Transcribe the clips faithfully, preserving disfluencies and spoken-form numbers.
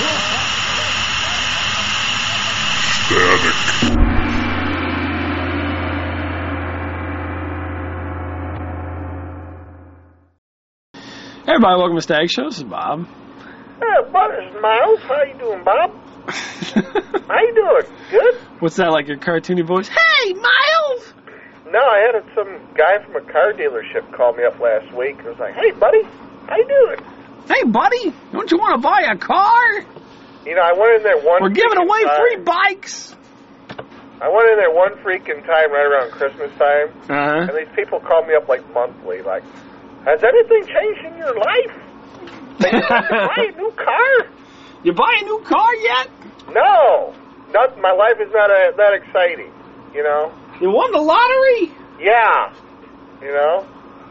Static. Hey everybody, welcome to Static Show. This is Bob. Hey, Butters, Miles. How you doing, Bob? How you doing? Good? What's that, like your cartoony voice? Hey, Miles! No, I had some guy from a car dealership call me up last week. It was like, hey, buddy, how you doing? Hey, buddy, don't you want to buy a car? You know, I went in there one We're giving away time. free bikes. I went in there one freaking time right around Christmas time, Uh-huh. and these people called me up like monthly, like, has anything changed in your life? Like, you want to buy a new car? You buy a new car yet? No. Not, my life is not uh, that exciting, you know? You won the lottery? Yeah. You know?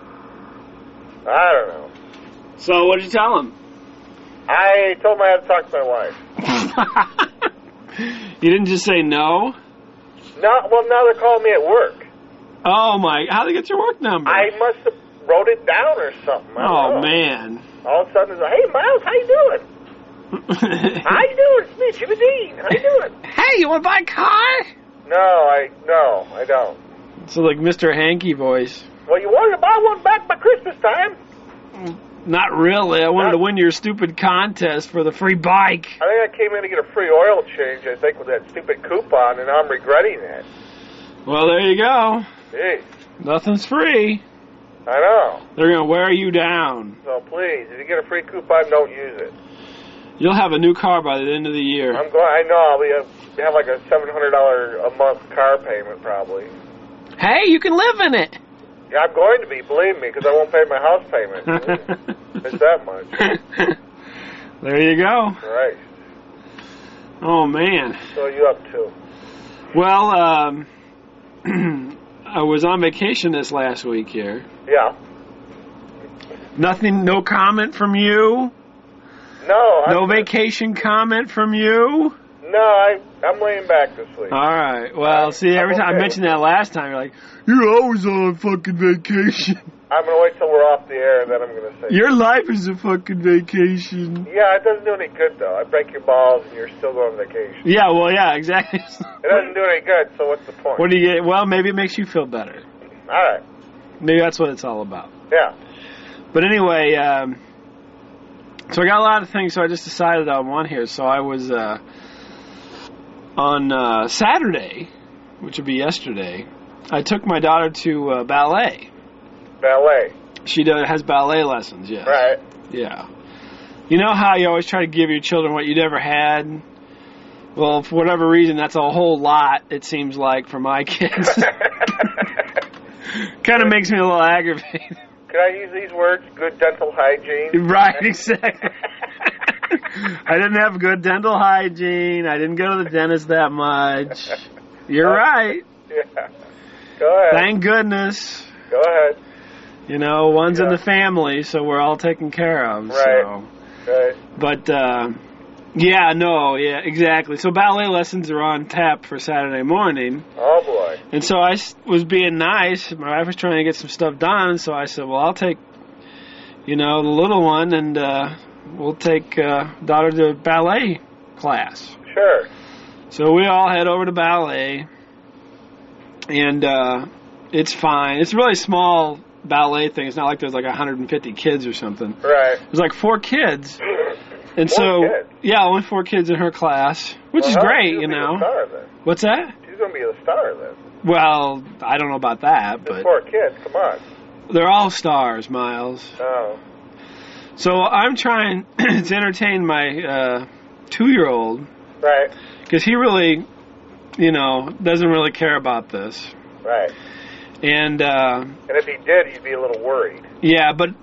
I don't know. So what did you tell him? I told him I had to talk to my wife. You didn't just say no? No, well, now they're calling me at work. Oh, my. How'd they get your work number? I must have wrote it down or something. I oh, don't know. man. All of a sudden, it's like, hey, Miles, how you doing? How you doing? It's me, Jimmy Dean. How you doing? Hey, you want to buy a car? No, I no, I don't. So like Mister Hanky voice. Well, you wanted to buy one back by Christmas time. Not really. I wanted Not- to win your stupid contest for the free bike. I think I came in to get a free oil change, I think, with that stupid coupon, and I'm regretting it. Well, there you go. Jeez. Nothing's free. I know. They're going to wear you down. So please, if you get a free coupon, don't use it. You'll have a new car by the end of the year. I'm going. I know. I'll be a, have like a seven hundred dollars a month car payment probably. Hey, you can live in it. Yeah, I'm going to be. Believe me, because I won't pay my house payment. It's that much. There you go. Right. Oh, man. So what are you up to? Well, um, I was on vacation this last week here. Yeah. Nothing, no comment from you? No. No I'm, vacation comment from you? No, I, I'm laying back this week. All right. Well, see, every time I okay. mentioned that last time, you're like, you're always on fucking vacation. I'm going to wait till we're off the air, and then I'm going to say... Your life is a fucking vacation. Yeah, it doesn't do any good, though. I break your balls, and you're still going on vacation. Yeah, well, yeah, exactly. It doesn't do any good, so what's the point? What do you get? Well, maybe it makes you feel better. All right. Maybe that's what it's all about. Yeah. But anyway, um, so I got a lot of things, so I just decided on one here. So I was uh, on uh, Saturday, which would be yesterday, I took my daughter to uh, ballet. Ballet. She does, has ballet lessons, yes. Right. Yeah. You know how you always try to give your children what you never had? Well, for whatever reason, that's a whole lot, it seems like, for my kids. Kind of makes me a little aggravated. Can I use these words? Good dental hygiene? Right, exactly. I didn't have good dental hygiene. I didn't go to the dentist that much. You're right. Yeah. Go ahead. Thank goodness. Go ahead. You know, one's Yeah. in the family, so we're all taken care of. Right. So. Right. But, uh, yeah, no, yeah, exactly. So ballet lessons are on tap for Saturday morning. Oh, boy. And so I s- was being nice. My wife was trying to get some stuff done, so I said, well, I'll take, you know, the little one, and uh, we'll take uh, daughter to ballet class. Sure. So we all head over to ballet, and uh, it's fine. It's a really small ballet thing. It's not like there's like one hundred fifty kids or something. Right. There's like four kids. And Four so, kids? yeah, only four kids in her class, which Well, is how- great, she's you gonna know. Be the star, then. What's that? She's going to be the star, then. Well, I don't know about that, There's but four kids. Come on. they're all stars, Miles. Oh. So I'm trying to entertain my uh, two-year-old Right. because he really, you know, doesn't really care about this. Right. And, uh, And if he did, he'd be a little worried. yeah, but...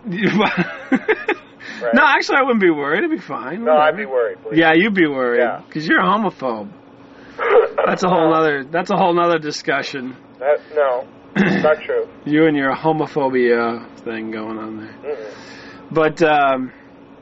Right. No, actually, I wouldn't be worried. It'd be fine. No, I'd be worried, please. Yeah, you'd be worried Yeah. because you're a homophobe. That's a whole nother. That's a whole nother discussion. That, no, it's not true. You and your homophobia thing going on there. Mm-mm. But um,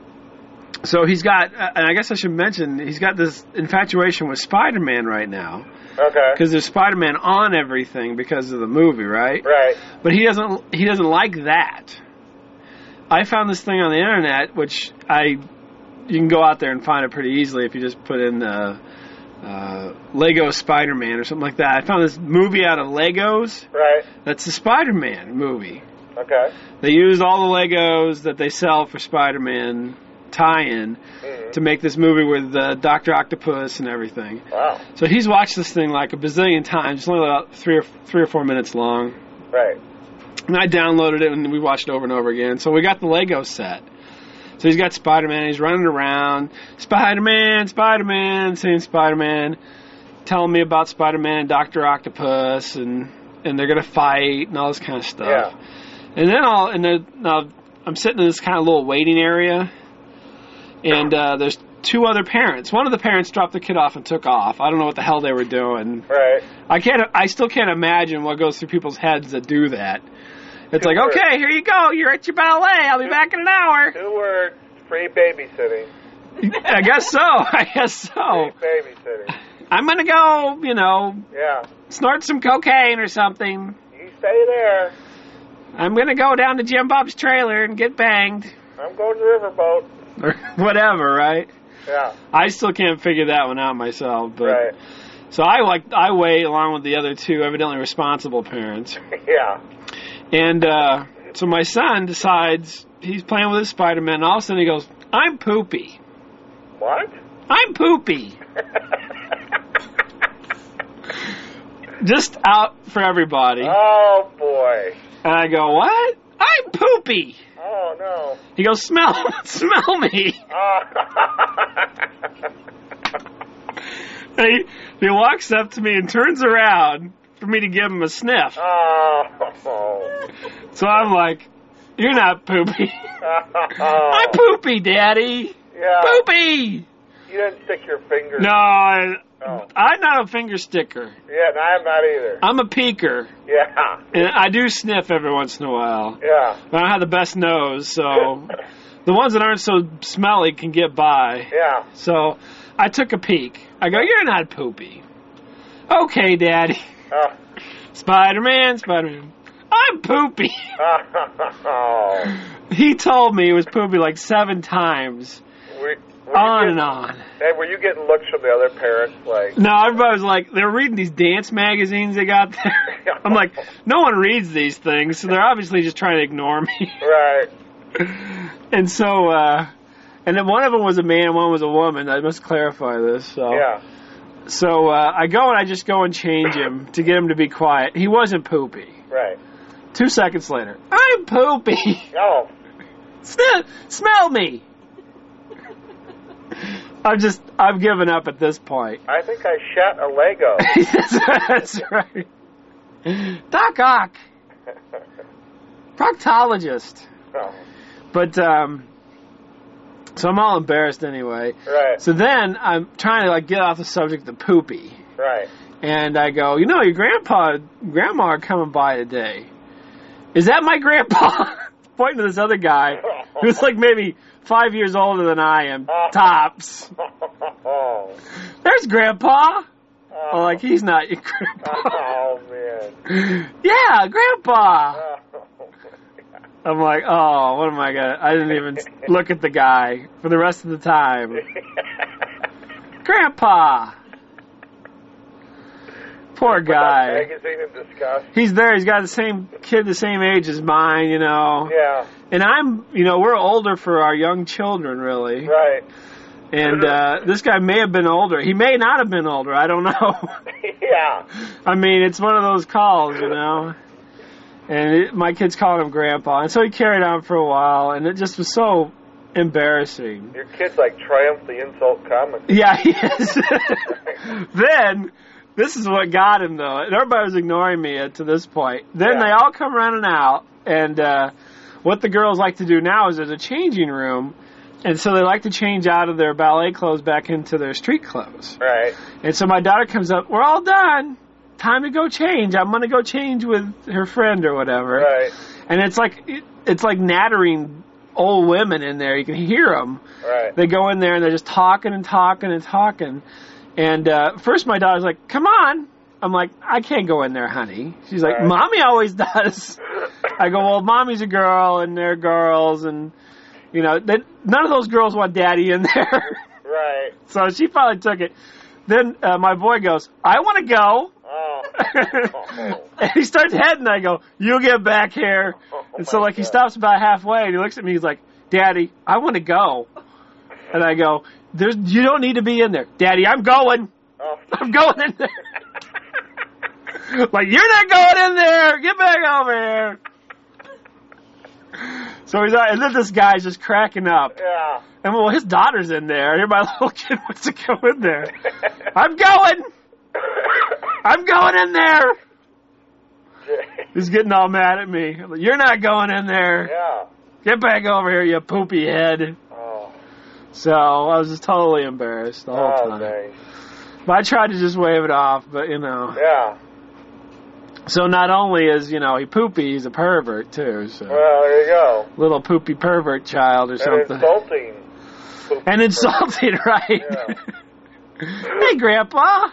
so he's got, uh, and I guess I should mention, he's got this infatuation with Spider-Man right now Okay. because there's Spider-Man on everything because of the movie, right? Right. But he doesn't. He doesn't like that. I found this thing on the internet, which I you can go out there and find it pretty easily if you just put in uh, uh, Lego Spider-Man or something like that. I found this movie out of Legos. Right. That's the Spider-Man movie. Okay. They used all the Legos that they sell for Spider-Man tie-in mm-hmm. to make this movie with uh, Doctor Octopus and everything. Wow. So he's watched this thing like a bazillion times. It's only about three or three or four minutes long. Right. And I downloaded it and we watched it over and over again. So we got the Lego set. So he's got Spider-Man. He's running around. Spider-Man, Spider-Man, saying Spider-Man, telling me about Spider-Man and Doctor Octopus, and and they're gonna fight and all this kind of stuff. Yeah. And then I'll and then now I'm sitting in this kind of little waiting area, and uh, there's two other parents. One of the parents dropped the kid off and took off. I don't know what the hell they were doing. Right. I can't. I still can't imagine what goes through people's heads that do that. It's Two like, words. okay, here you go. You're at your ballet. I'll be Two- back in an hour. Two words, free babysitting. I guess so. I guess so. Free babysitting. I'm going to go, you know, Yeah. snort some cocaine or something. You stay there. I'm going to go down to Jim Bob's trailer and get banged. I'm going to the riverboat. Or whatever, right? Yeah. I still can't figure that one out myself. But Right. So I like I wait along with the other two evidently responsible parents. Yeah. And uh, so my son decides he's playing with his Spider-Man, and all of a sudden he goes, I'm poopy. What? I'm poopy. Just out for everybody. Oh, boy. And I go, what? I'm poopy. Oh, no. He goes, smell, smell me. Oh. And he, he walks up to me and turns around for me to give him a sniff. Oh. So I'm like, you're not poopy. Oh. I'm poopy, Daddy. Yeah. Poopy. You didn't stick your finger. No, I, Oh. I'm not a finger sticker. Yeah, no, I'm not either. I'm a peeker. Yeah. And I do sniff every once in a while. Yeah. But I don't have the best nose, so the ones that aren't so smelly can get by. Yeah. So I took a peek. I go, you're not poopy. Okay, Daddy. Oh. Spider-Man, Spider-Man. I'm poopy. Oh. He told me it was poopy like seven times. Were, were On you and getting, on. Hey, were you getting looks from the other parents like... No, everybody was like, they're reading these dance magazines they got there. I'm like, no one reads these things, so they're obviously just trying to ignore me. Right. And so, uh, and then one of them was a man and one was a woman. I must clarify this. So, Yeah. so uh, I go and I just go and change him to get him to be quiet. He wasn't poopy. Right. Two seconds later, I'm poopy. Oh. Smell, smell me. I'm just, I've given up at this point. I think I shot a Lego. That's right. Doc Ock. Proctologist. Oh. But, um, so I'm all embarrassed anyway. Right. So then I'm trying to, like, get off the subject of poopy. Right. And I go, you know, your grandpa, grandma are coming by today. Is that my grandpa? Pointing to this other guy who's like maybe five years older than I am, tops. Oh. There's Grandpa. Oh. Oh, like, he's not your grandpa. Oh, man. Yeah, Grandpa. Oh. I'm like, oh, what am I gonna? I didn't even look at the guy for the rest of the time. Grandpa. Poor Put that guy. magazine in disgust. He's there. He's got the same kid, the same age as mine, you know. Yeah. And I'm, you know, we're older for our young children, really. Right. And uh, this guy may have been older. He may not have been older. I don't know. Yeah. I mean, it's one of those calls, you know. And it, my kids called him Grandpa. And so he carried on for a while, and it just was so embarrassing. Your kid's like Triumph the Insult Comic. Yeah, he is. Then, this is what got him, though. And everybody was ignoring me uh, to this point. Then Yeah. they all come running out, and uh, what the girls like to do now is there's a changing room, and so they like to change out of their ballet clothes back into their street clothes. Right. And so my daughter comes up, we're all done. Time to go change. I'm going to go change with her friend or whatever. Right. And it's like it, it's like nattering old women in there. You can hear them. Right. They go in there and they're just talking and talking and talking. And uh, first my daughter's like, come on. I'm like, I can't go in there, honey. She's like, Right. Mommy always does. I go, well, Mommy's a girl and they're girls and, You know, they, none of those girls want daddy in there. Right. So she probably took it. Then uh, my boy goes, I want to go. Oh. And he starts heading. I go, you get back here. Oh, and so, my like, he God. stops about halfway, and he looks at me. He's like, Daddy, I want to go. And I go, There's, you don't need to be in there. Daddy, I'm going. Oh. I'm going in there. Like, you're not going in there. Get back over here. So he's out, and then this guy's just cracking up. Yeah. And, well, his daughter's in there. And my little kid wants to go in there. I'm going. I'm going in there. He's getting all mad at me. I'm like, you're not going in there. Yeah. Get back over here, you poopy head. Oh. So I was just totally embarrassed the whole Oh, time. nice. But I tried to just wave it off, but, you know. Yeah. So not only is, you know, he poopy, he's a pervert, too. So Well, there you go. little poopy pervert child or And something. insulting. And insulting, right? Yeah. Hey, Grandpa.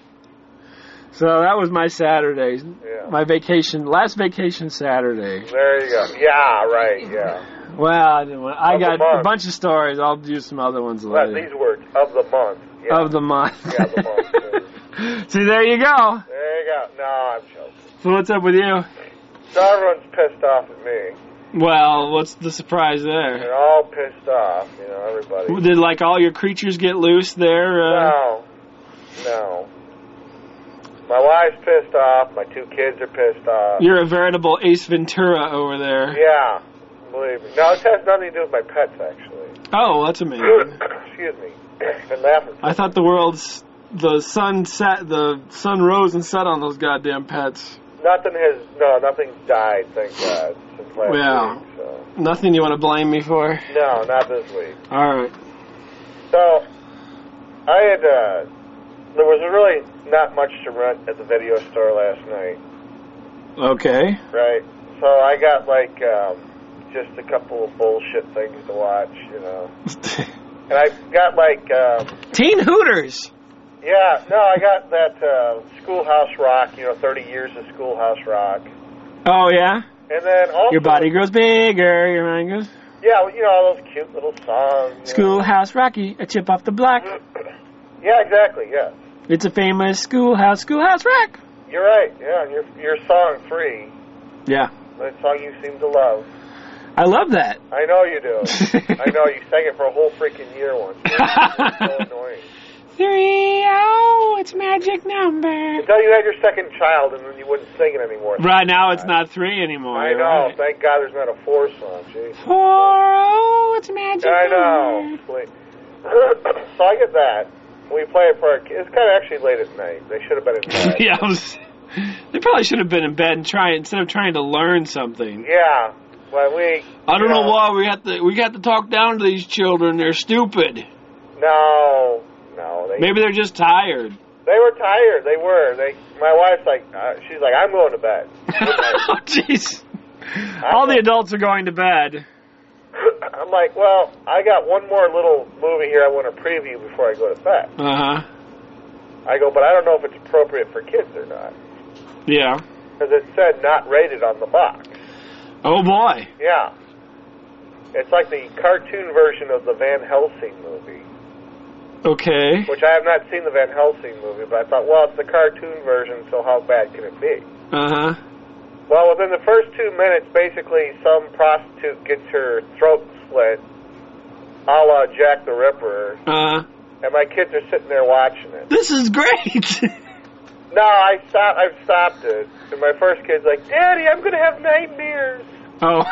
So that was my Saturday, Yeah. my vacation, last vacation Saturday. There you go. Yeah, right, yeah. Well, I, didn't want, I Of the got a month. bunch of stories. I'll do some other ones Well, later. these words, of the month. Yeah. Of the month. Yeah, the month. See, there you go. There you go. No, I'm joking. So what's up with you? So everyone's pissed off at me. Well, what's the surprise there? They're all pissed off, you know, everybody. Did, like, all your creatures get loose there? Uh, No. No. My wife's pissed off. My two kids are pissed off. You're a veritable Ace Ventura over there. Yeah. Believe me. No, it has nothing to do with my pets, actually. Oh, that's amazing. Excuse me. And laughing. I thought the world's the sun set, the sun rose and set on those goddamn pets. Nothing has, no, nothing's died, thank God, since last Yeah. week, so. Nothing you want to blame me for? No, not this week. All right. So, I had, uh, there was really not much to rent at the video store last night, Okay. right? So I got, like, um, just a couple of bullshit things to watch, you know. And I got, like, um, Teen Hooters. yeah, no, I got that uh, Schoolhouse Rock, you know, thirty years of Schoolhouse Rock. Oh, yeah? And then also... Your body grows bigger, your mind goes... Yeah, well, you know, all those cute little songs. you Schoolhouse Rocky, a chip off the block. know. Yeah, exactly, yeah. It's a famous schoolhouse, schoolhouse rock. You're right, yeah, your, your song three, Yeah. that song you seem to love. I love that. I know you do. I know, you sang it for a whole freaking year once. It's so annoying. Three, oh, it's magic number. Until you had your second child and then you wouldn't sing it anymore. Right now it's not three anymore. I you're know, right. thank God there's not a four song, jeez. Four, oh, it's magic I number. know. Please. So I get that. We play it for our kids. It's kind of actually late at night. They should have been in bed. Yeah, I was, they probably should have been in bed and try instead of trying to learn something. Yeah. Well, we... I don't you know why we have to we got to talk down to these children. They're stupid. No. No. They, Maybe they're just tired. They were tired. They were. They. My wife's like, uh, she's like, I'm going to bed. Oh, jeez. All the adults are going to bed. I'm like, well, I got one more little movie here I want to preview before I go to bed. Uh-huh. I go, but I don't know if it's appropriate for kids or not. Yeah. Because it said not rated on the box. Oh, boy. Yeah. It's like the cartoon version of the Van Helsing movie. Okay. Which I have not seen the Van Helsing movie, but I thought, well, it's the cartoon version, so how bad can it be? Uh-huh. Well, within the first two minutes, basically, some prostitute gets her throat slit, a la Jack the Ripper, Uh-huh. and my kids are sitting there watching it. This is great. No, I stopped. I've stopped it. And my first kid's like, Daddy, I'm going to have nightmares. Oh.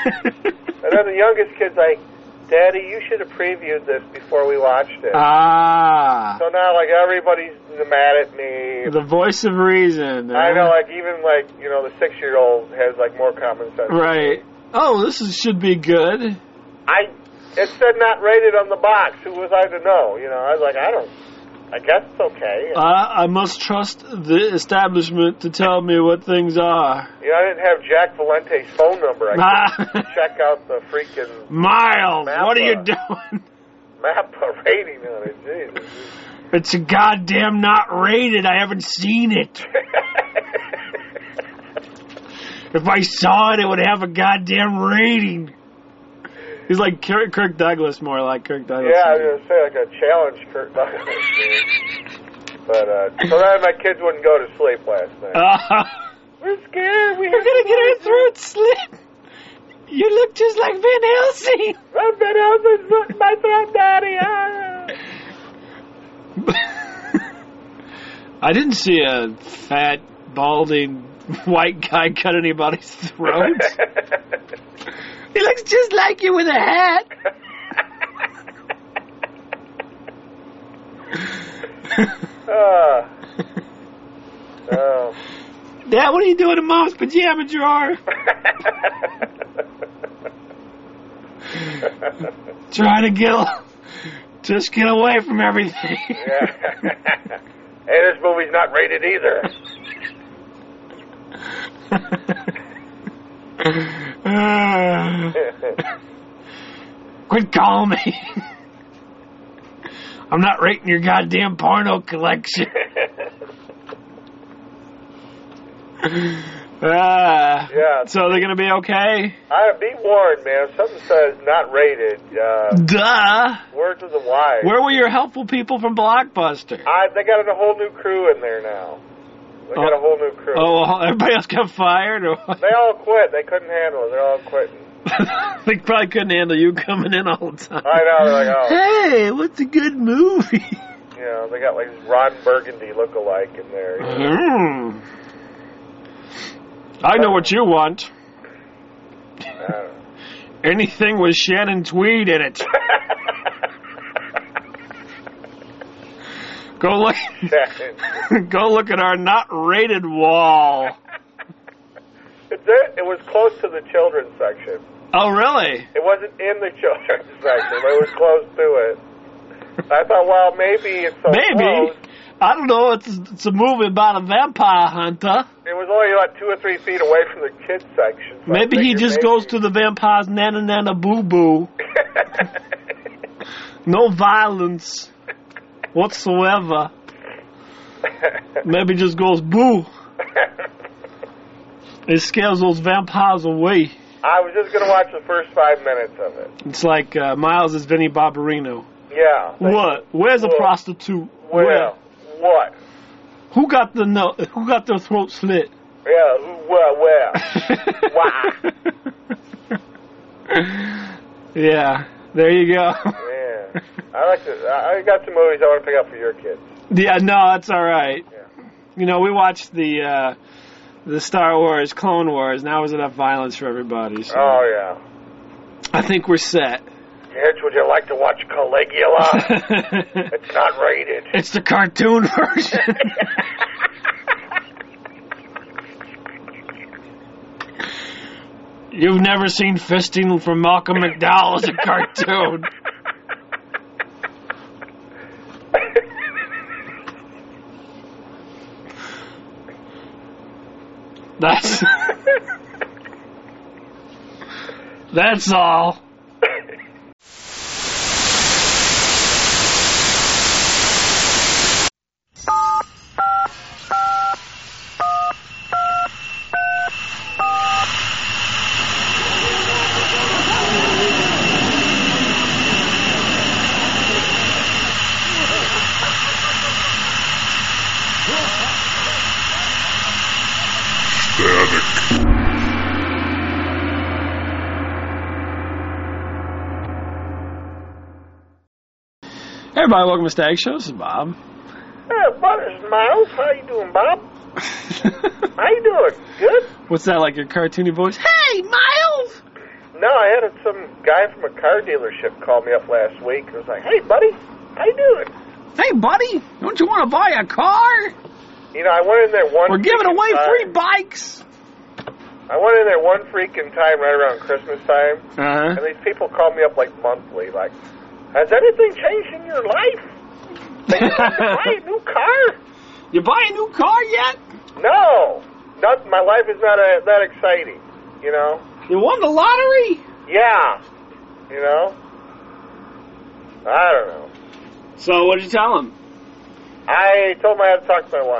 And then the youngest kid's like, Daddy, you should have previewed this before we watched it. Ah. So now, like, everybody's mad at me. The voice of reason. I huh? know, like, even, like, you know, the six-year-old has, like, more common sense. Right. Oh, this is, should be good. I, it said not rated on the box. Who was I to know? You know, I was like, I don't, I guess it's okay. Uh, I must trust the establishment to tell me what things are. You know, I didn't have Jack Valente's phone number. I couldn't check out the freaking Miles, Mappa. what are you doing? Mappa rating on it. Jesus. It's a goddamn not rated. I haven't seen it. If I saw it, it would have a goddamn rating. He's like Kirk, Kirk Douglas, more like Kirk Douglas. Yeah, I was going to say, like a challenge Kirk Douglas. But, uh, so then my kids wouldn't go to sleep last night. Uh, We're scared. We We're going to get our throats slit. You look just like Van Helsing. I'm Van Helsing. My throat, Daddy. Ah. I didn't see a fat, balding, white guy cut anybody's throat. He looks just like you with a hat. uh, oh. Dad, what are you doing in Mom's pajama drawer? Trying to get, just get away from everything. Yeah. Hey, this movie's not rated either. uh, quit calling me. I'm not rating your goddamn porno collection. Uh, yeah. So they're gonna be okay? I be warned, man. If something says not rated, uh, duh. Words of the wise. Where were your helpful people from Blockbuster? I, they got a whole new crew in there now. They got oh, a whole new crew. Oh, well, everybody else got fired, or what? They all quit. They couldn't handle it. They're all quitting. They probably couldn't handle you coming in all the time. I know. They're like, oh. Hey, what's a good movie? You know, they got like Ron Burgundy look-alike in there. You know? Mm. I know what you want. I don't know. Anything with Shannon Tweed in it. Go look. Go look at our not rated wall. It's it. It was close to the children's section. Oh, really? It wasn't in the children's section, but it was close to it. I thought, well, maybe it's so maybe. close. I don't know. It's it's a movie about a vampire hunter. It was only like two or three feet away from the kids section. So maybe he just maybe. goes to the vampire's nana nana boo boo. No violence whatsoever. Maybe just goes boo. It scares those vampires away. I was just going to watch the first five minutes of it. It's like uh, Miles is Vinnie Barbarino. Yeah. What? Where's what? a prostitute? Where? Where? What? Who got the no? Who got their throat slit? Yeah. Who, where? Where? Why? Yeah. There you go. Yeah. I like to. I got some movies I want to pick up for your kids. Yeah. No, that's all right. Yeah. You know, we watched the uh, the Star Wars, Clone Wars. Now was enough violence for everybody. So Oh yeah. I think we're set. Kids, would you like to watch Caligula? It's not rated. It's the cartoon version. You've never seen Fisting from Malcolm McDowell as a cartoon. That's That's all. Hey everybody, welcome to Stag Show. This is Bob. Hey, Butters, Miles. How you doing, Bob? How you doing? Good? What's that, like your cartoony voice? Hey, Miles! No, I had some guy from a car dealership call me up last week. He was like, hey, buddy, how you doing? Hey, buddy, don't you want to buy a car? You know, I went in there one We're giving freaking away time. free bikes. I went in there one freaking time right around Christmas time, Uh-huh. and these people call me up like monthly, like, has anything changed in your life? Like, you buy a new car? You buy a new car yet? No. Not, my life is not uh, that exciting, you know? You won the lottery? Yeah. You know? I don't know. So what did you tell him? I told him I had to talk to my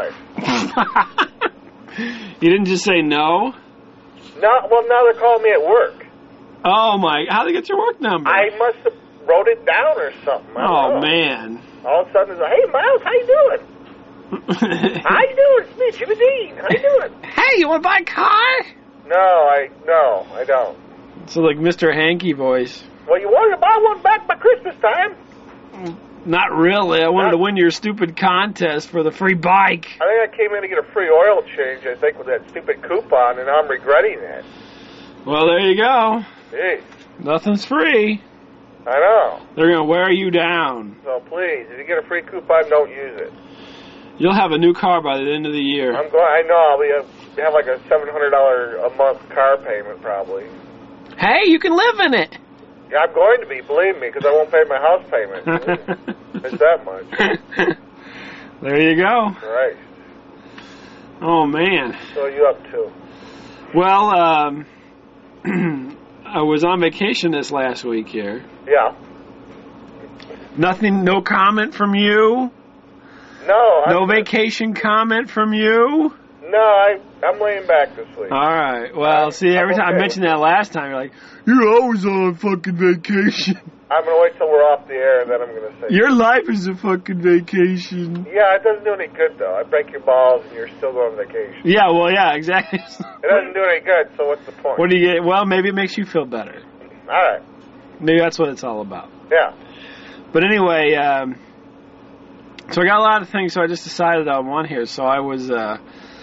wife. You didn't just say no? No, well, now they're calling me at work. Oh, my. How'd they get your work number? I must have wrote it down or something. I oh, don't know. man. All of a sudden, it's like, hey, Miles, how you doing? How you doing? It's me, Jimmy Dean. How you doing? Hey, you want to buy a car? No, I no, I don't. So, like, Mister Hanky voice. Well, you wanted to buy one back by Christmas time. Not really. I wanted to win your stupid contest for the free bike. I think I came in to get a free oil change, I think, with that stupid coupon, and I'm regretting it. Well, there you go. Jeez. Nothing's free. I know. They're going to wear you down. So please, if you get a free coupon, don't use it. You'll have a new car by the end of the year. I'm going. I know. I'll be a, have like a seven hundred dollars a month car payment probably. Hey, you can live in it. Yeah, I'm going to be. Believe me, because I won't pay my house payment. It's that much. There you go. Right. Oh man. So what are you up to? Well, um, I was on vacation this last week here. Yeah. Nothing. No comment from you. No. No I'm, vacation comment from you. No, I I'm laying back this week. All right. Well, I'm, see, every I'm time okay. I mentioned that last time, you're like, you're always on fucking vacation. I'm gonna wait till we're off the air, and then I'm gonna say. Your life is a fucking vacation. Yeah, it doesn't do any good though. I break your balls, and you're still going on vacation. Yeah. Well, yeah. Exactly. It doesn't do any good. So what's the point? What do you get? Well, maybe it makes you feel better. All right. Maybe that's what it's all about. Yeah. But anyway, um, so I got a lot of things, so I just decided on one here. So I was uh,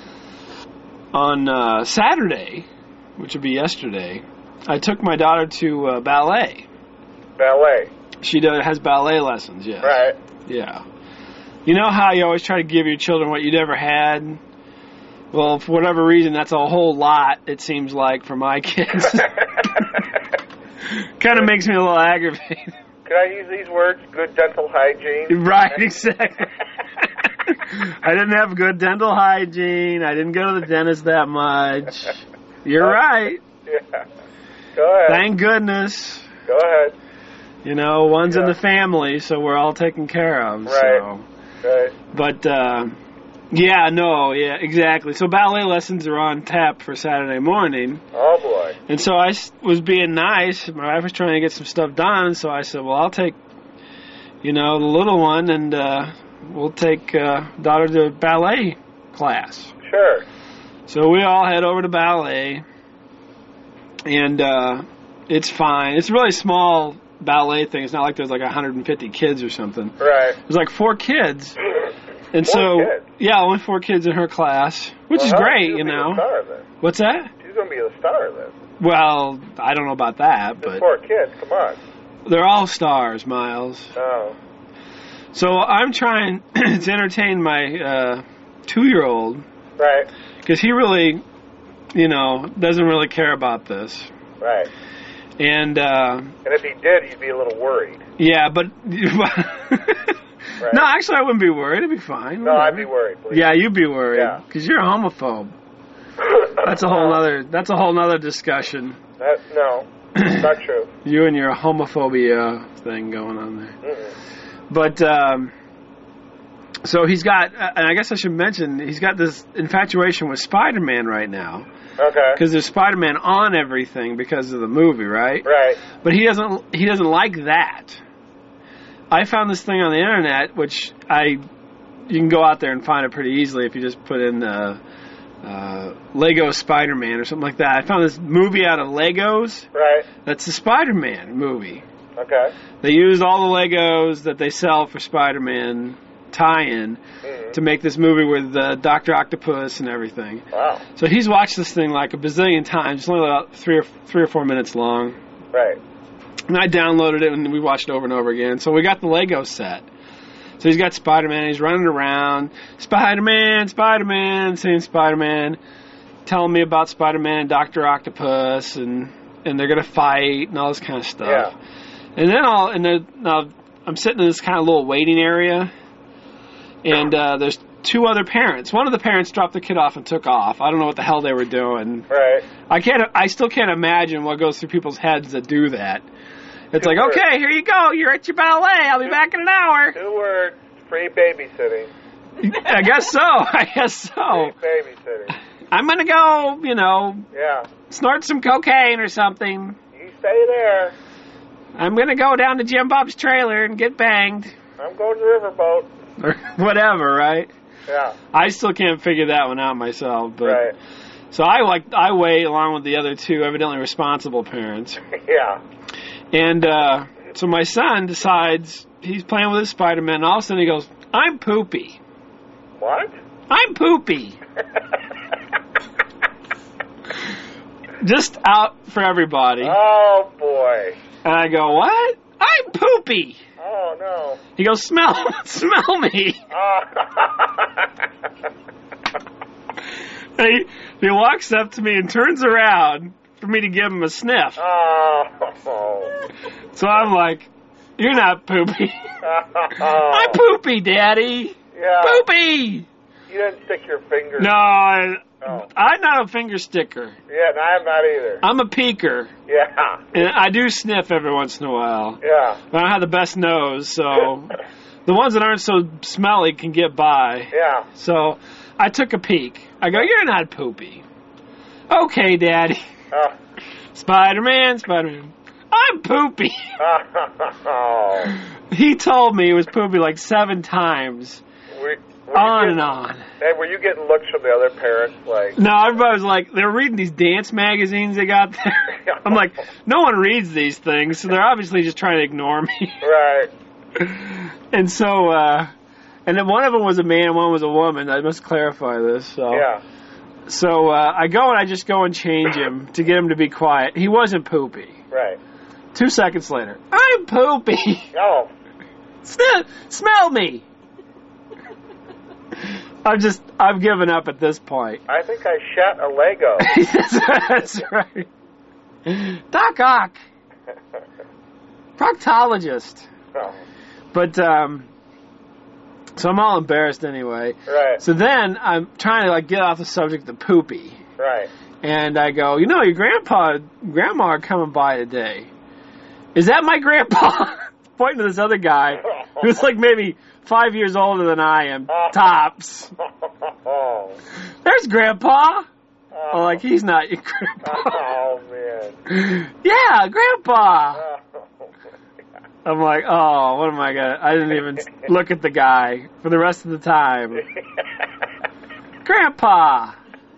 on uh, Saturday, which would be yesterday, I took my daughter to uh, ballet. Ballet. She does, has ballet lessons, yes. Right. Yeah. You know how you always try to give your children what you never had? Well, for whatever reason, that's a whole lot, it seems like, for my kids. Kind of makes me a little aggravated. Can I use these words? Good dental hygiene? Right, exactly. I didn't have good dental hygiene. I didn't go to the dentist that much. You're right. Yeah. Go ahead. Thank goodness. Go ahead. You know, one's Yeah. in the family, so we're all taken care of. Right. So. Right. But, uh, yeah, no, yeah, exactly. So ballet lessons are on tap for Saturday morning. Oh, boy. And so I s- was being nice. My wife was trying to get some stuff done, so I said, well, I'll take, you know, the little one, and uh, we'll take uh, daughter to ballet class. Sure. So we all head over to ballet, and uh, it's fine. It's a really small ballet thing. It's not like there's like one hundred fifty kids or something. Right. There's like four kids. And Four so, kids? yeah, only four kids in her class, which Well, is how- great, she's you gonna know. Be the star, then. What's that? She's going to be the star then. Well, I don't know about that, There's but four kids. Come on. they're all stars, Miles. Oh. So I'm trying to entertain my uh, two-year-old Right. because he really, you know, doesn't really care about this. Right. And, uh, And if he did, you'd be a little worried. yeah, but... Right. No, actually, I wouldn't be worried. It'd be fine. No, I'd be worried, please. Yeah, you'd be worried Yeah. because you're a homophobe. That's a whole other. That's a whole nother discussion. That, no, it's not true. You and your homophobia thing going on there. Mm-mm. But um, so he's got, uh, and I guess I should mention, he's got this infatuation with Spider-Man right now Okay. because there's Spider-Man on everything because of the movie, right? Right. But he doesn't. He doesn't like that. I found this thing on the internet, which I you can go out there and find it pretty easily if you just put in uh, uh, Lego Spider-Man or something like that. I found this movie out of Legos. Right. That's the Spider-Man movie. Okay. They used all the Legos that they sell for Spider-Man tie-in Mm-hmm. to make this movie with uh, Doctor Octopus and everything. Wow. So he's watched this thing like a bazillion times. It's only about three or three or four minutes long. Right. And I downloaded it and we watched it over and over again. So we got the Lego set. So he's got Spider-Man. He's running around. Spider-Man, Spider-Man, saying Spider-Man. Telling me about Spider-Man and Doctor Octopus. And, and they're going to fight and all this kind of stuff. Yeah. And then I'll, and then, now I'm sitting in this kind of little waiting area. And uh, there's two other parents. One of the parents dropped the kid off and took off. I don't know what the hell they were doing. Right. I can't. I still can't imagine what goes through people's heads that do that. It's Two like, words. okay, here you go. You're at your ballet. I'll be back in an hour. Two words. Free babysitting. I guess so. I guess so. Free babysitting. I'm gonna go, you know, Yeah. snort some cocaine or something. You stay there. I'm going to go down to Jim Bob's trailer and get banged. I'm going to the riverboat. Or whatever, right? Yeah. I still can't figure that one out myself. But Right. So I like I wait along with the other two evidently responsible parents. Yeah. And uh, so my son decides he's playing with his Spider-Man, and all of a sudden he goes, I'm poopy. What? I'm poopy. Just out for everybody. Oh, boy. And I go, what? I'm poopy. Oh, no. He goes, smell, smell me. Oh. And he, he walks up to me and turns around for me to give him a sniff. Oh. So I'm like, you're not poopy. Oh. I'm poopy, Daddy. Yeah. Poopy. You didn't stick your finger. No, I, Oh. I'm not a finger sticker. Yeah, no, I'm not either. I'm a peeker. Yeah. And I do sniff every once in a while. Yeah. But I don't have the best nose, so the ones that aren't so smelly can get by. Yeah. So I took a peek. I go, you're not poopy. Okay, Daddy. Oh. Spider-Man, Spider-Man. I'm poopy. Oh. He told me it was poopy like seven times. Were, were On you and getting, on. Hey, were you getting looks from the other parents like... No, everybody was like, they're reading these dance magazines they got there. I'm like, no one reads these things, so they're obviously just trying to ignore me. Right. And so, uh, and then one of them was a man and one was a woman. I must clarify this. So, Yeah. so uh, I go and I just go and change him to get him to be quiet. He wasn't poopy. Right. Two seconds later, I'm poopy. Oh. Smell, smell me. I'm just, I've given up at this point. I think I shot a Lego. That's right. Doc Ock, proctologist. Oh. But, um, so I'm all embarrassed anyway. Right. So then I'm trying to like get off the subject of poopy. Right. And I go, you know, your grandpa, grandma are coming by today. Is that my grandpa? Pointing to this other guy who's like maybe five years older than I am, tops. Oh. There's Grandpa. Oh. Oh, like he's not your grandpa. Oh, man. Yeah, Grandpa. Oh. I'm like, oh, what am I gonna? I didn't even look at the guy for the rest of the time. Grandpa.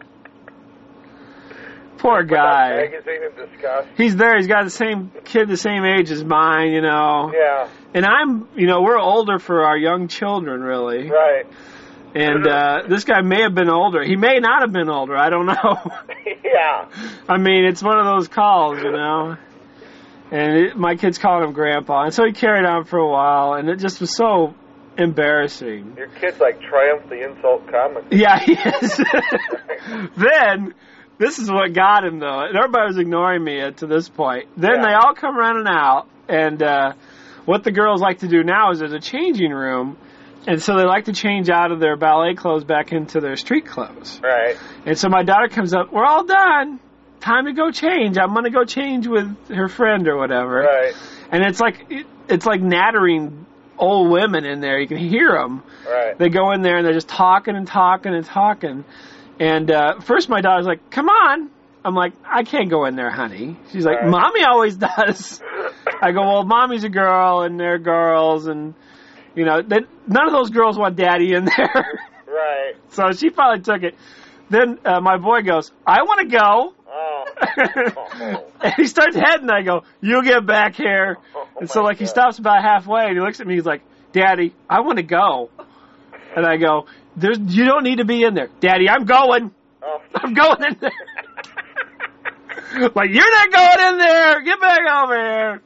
Poor guy. Magazine in disgust. He's there. He's got the same kid, the same age as mine, you know. Yeah. And I'm, you know, we're older for our young children, really. Right. And uh, this guy may have been older. He may not have been older. I don't know. Yeah. I mean, it's one of those calls, you know. And it, my kids called him Grandpa. And so he carried on for a while, and it just was so embarrassing. Your kid's like Triumph the Insult Comic. Yeah, he is. Then, this is what got him, though. And everybody was ignoring me uh, to this point. Then Yeah. they all come running out, and uh, what the girls like to do now is there's a changing room, and so they like to change out of their ballet clothes back into their street clothes. Right. And so my daughter comes up, we're all done. Time to go change. I'm going to go change with her friend or whatever. Right. And it's like it, it's like nattering old women in there. You can hear them. Right. They go in there and they're just talking and talking and talking. And uh, first my daughter's like, come on. I'm like, I can't go in there, honey. She's like, Right. Mommy always does. I go, well, Mommy's a girl and they're girls. And, you know, they, none of those girls want Daddy in there. Right. So she probably took it. Then uh, my boy goes, I want to go. Oh. And he starts heading. I go, you get back here. Oh, And so, my like, he God. stops about halfway, and he looks at me. He's like, Daddy, I want to go. And I go, There's, you don't need to be in there. Daddy, I'm going. Oh. I'm going in there. Like, you're not going in there. Get back over here.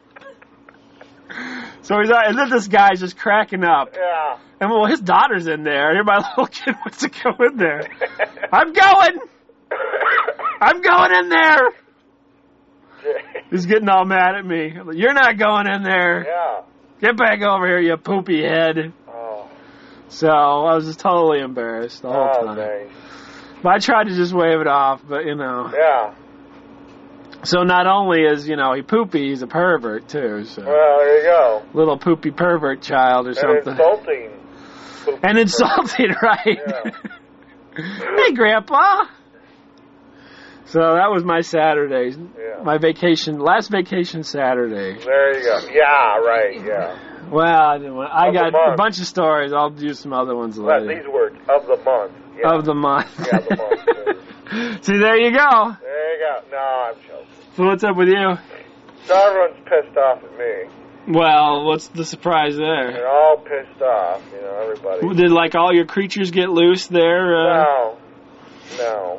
So he's out, and then this guy's just cracking up. Yeah. And, well, his daughter's in there. And my little kid wants to go in there. I'm going. I'm going in there. He's getting all mad at me. I'm like, you're not going in there. Yeah. Get back over here, you poopy head. Oh. So I was just totally embarrassed the whole Oh, time. nice. But I tried to just wave it off, but you know. Yeah. So not only is, you know, he poopy, he's a pervert too. So Well, there you go. little poopy pervert child or And something. insulting. And insulting, right? Yeah. Hey, Grandpa. So that was my Saturday. Yeah. My vacation, last vacation Saturday. There you go. Yeah, right, yeah. Well, I, didn't want, I Of the got month. a bunch of stories. I'll do some other ones Well, later. these words, of the month. Yeah. Of the month. Yeah, the month. See, there you go. There you go. No, I'm joking. So what's up with you? So everyone's pissed off at me. Well, what's the surprise there? They're all pissed off, you know, everybody. Did, like, all your creatures get loose there? Uh, No. No.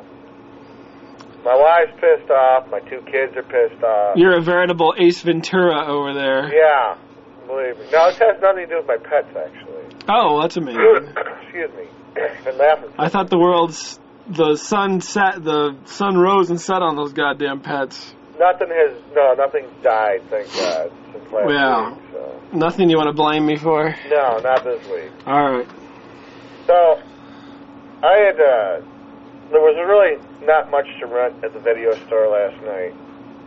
My wife's pissed off. My two kids are pissed off. You're a veritable Ace Ventura over there. Yeah. Believe me. No, it has nothing to do with my pets, actually. Oh, that's amazing. Excuse me. And laughing. I thought the world's... The sun set... The sun rose and set on those goddamn pets. Nothing has... No, nothing's died, thank God, since last Yeah. week. So. Nothing you want to blame me for? No, not this week. All right. So, I had... Uh, there was really not much to rent at the video store last night.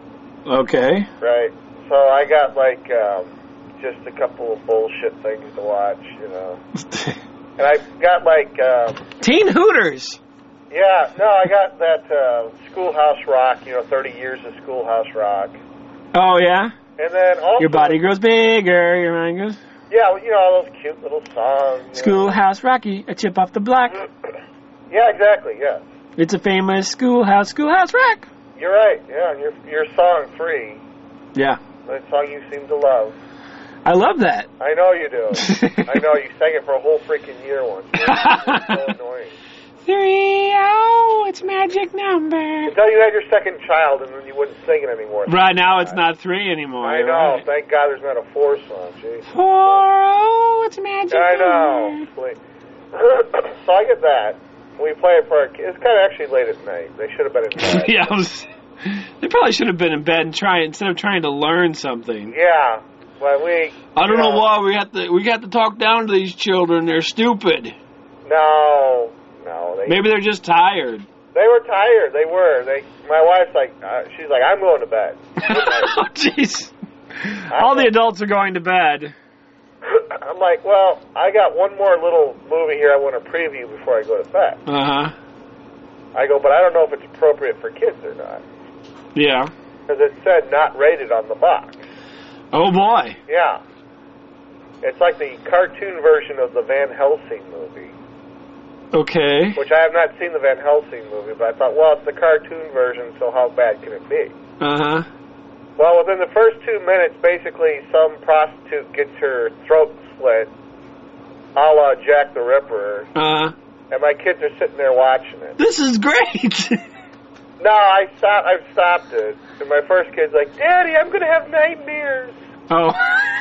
Okay. Right? So I got, like... Um, just a couple of bullshit things to watch, you know. And I got like, um, Teen Hooters. yeah, no, I got that uh, Schoolhouse Rock, you know, thirty years of Schoolhouse Rock. Oh, yeah? And then also... Your body grows bigger, your mind goes... Yeah, well, you know, all those cute little songs. you Schoolhouse Rocky, a chip off the block. know. Yeah, exactly, yeah. It's a famous schoolhouse, schoolhouse rock. You're right, yeah, your, your song three, Yeah. that song you seem to love. I love that. I know you do. I know, you sang it for a whole freaking year once. It's so annoying. Three, oh, it's magic number. Until you had your second child and then you wouldn't sing it anymore. Right now it's not three anymore. I you're know. right. Thank God there's not a four song. Jeez. Four, oh, it's magic I number. know. Please. So I get that. We play it for our kids. It's kind of actually late at night. They should have been in bed. Yeah, I was, they probably should have been in bed and try instead of trying to learn something. Yeah. But we. I don't you know why we have to we got to talk down to these children. They're stupid. No. No. They, Maybe they're just tired. They were tired. They were. They. My wife's like, uh, she's like, I'm going to bed. Oh, jeez. All the adults are going to bed. I'm like, well, I got one more little movie here I want to preview before I go to bed. Uh-huh. I go, but I don't know if it's appropriate for kids or not. Yeah. Because it said not rated on the box. Oh, boy. Yeah. It's like the cartoon version of the Van Helsing movie. Okay. Which I have not seen the Van Helsing movie, but I thought, well, it's the cartoon version, so how bad can it be? Uh-huh. Well, within the first two minutes, basically, some prostitute gets her throat slit, a la Jack the Ripper, Uh-huh. and my kids are sitting there watching it. This is great. No, I stopped. I've stopped it. And my first kid's like, Daddy, I'm going to have nightmares. Oh.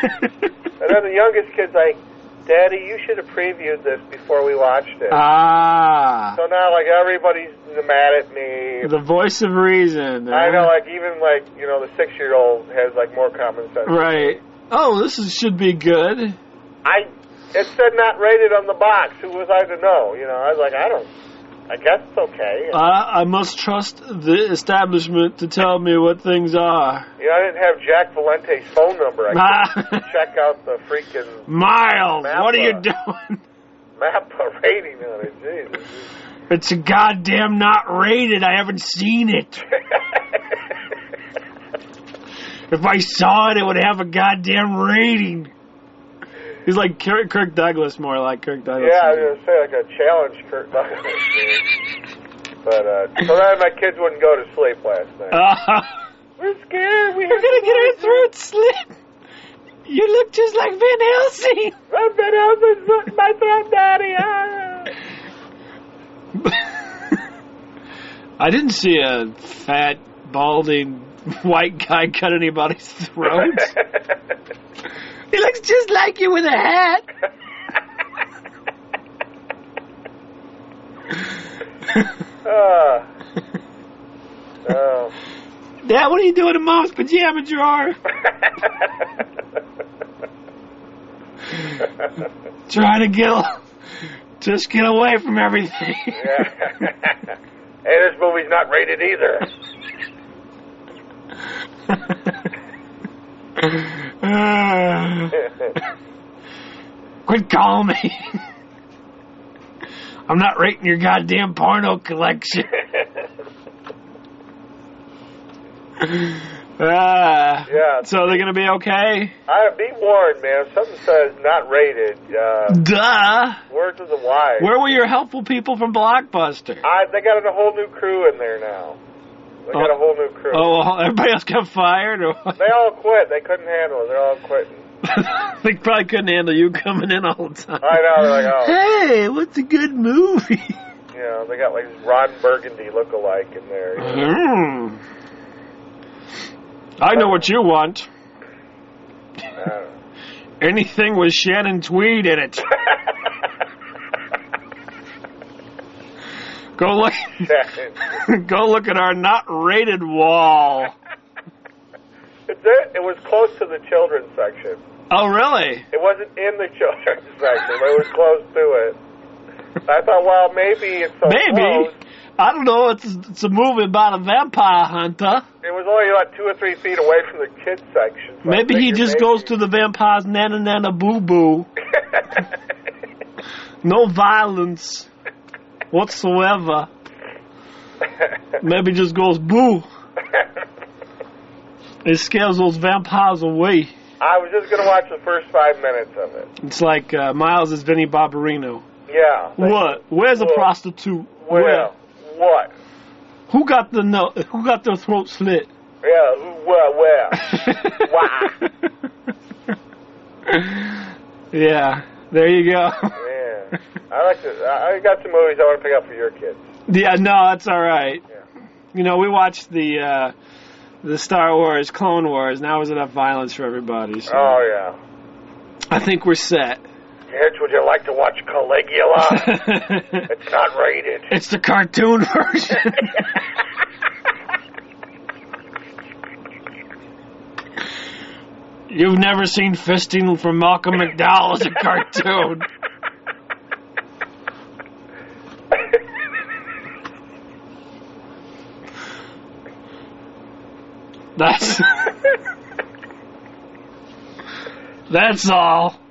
And then the youngest kid's like, Daddy, you should have previewed this before we watched it. Ah. So now, like, everybody's mad at me. The voice of reason. I huh? know, like, even, like, you know, the six-year-old has, like, more common sense. Right. Oh, this is, should be good. I, it said not rated on the box. Who was I to know? You know, I was like, I don't, I guess it's okay. Uh, I must trust the establishment to tell me what things are. You know, I didn't have Jack Valente's phone number. I couldn't check out the freaking Miles, Mappa. what are you doing? Mappa rating on it. Jesus. It's a goddamn not rated. I haven't seen it. If I saw it, it would have a goddamn rating. He's like Kirk, Kirk Douglas, more like Kirk Douglas. Yeah, I was going to say, like a challenge Kurt Douglas. But, uh, so then my kids wouldn't go to sleep last night. Uh, We're scared. We we're gonna get our throats slit. You look just like Van Helsing. I'm Van Helsing, my throat, Daddy. Ah. I didn't see a fat, balding, white guy cut anybody's throat. He looks just like you with a hat. uh, no. Dad, what are you doing in Mom's pajama drawer? Trying to get, a, just get away from everything. Yeah. Hey, this movie's not rated either. uh, quit calling me. I'm not rating your goddamn porno collection. Uh, Yeah. So they're gonna be okay? I be warned, man. If something says not rated, uh, Duh. words of the wise. Where were your helpful people from Blockbuster? I, they got a whole new crew in there now. They got Oh. a whole new crew. Oh, well, everybody else got fired? Or what? They all quit. They couldn't handle it. They're all quitting. They probably couldn't handle you coming in all the time. I know. They're like, oh, Hey, what's a good movie? you know, they got like Ron Burgundy look-alike in there. You know? Mm. I know what you want. I don't know. Anything with Shannon Tweed in it. Go look. Go look at our not rated wall. It's it. It was close to the children's section. Oh, really? It wasn't in the children's section, but it was close to it. I thought, well, maybe it's so Maybe. close. I don't know. It's it's a movie about a vampire hunter. It was only about two or three feet away from the kids section. So Maybe I he figured just maybe. goes to the vampire's nana nana boo boo. No violence whatsoever. Maybe just goes boo. It scares those vampires away. I was just going to watch the first five minutes of it. It's like uh, Miles is Vinnie Barbarino. Yeah. What? Where's a Well, prostitute? Well, what? Who got the no? Who got their throat slit? Yeah, who, where, where? Why? Yeah. There you go. Yeah. I like to, I I got some movies I want to pick up for your kids. Yeah. No, that's all right. Yeah. You know, we watched the uh, the Star Wars, Clone Wars. Now is enough violence for everybody. So Oh, yeah. I think we're set. Kids, would you like to watch Caligula? It's not rated. It's the cartoon version. You've never seen Fisting from Malcolm McDowell as a cartoon. That's... That's all.